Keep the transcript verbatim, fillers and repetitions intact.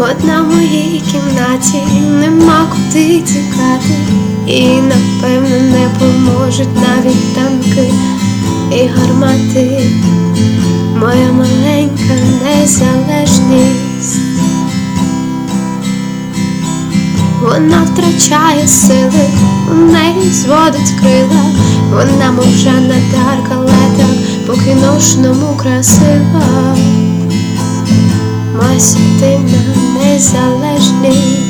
Одна в моїй кімнаті, нема куди тікати, і напевно не поможуть навіть танки і гармати. Моя маленька незалежність, вона втрачає сили, у неї зводить крила, вона мовча на таркалетах, по-кіношному красива. Моя святина незалежність.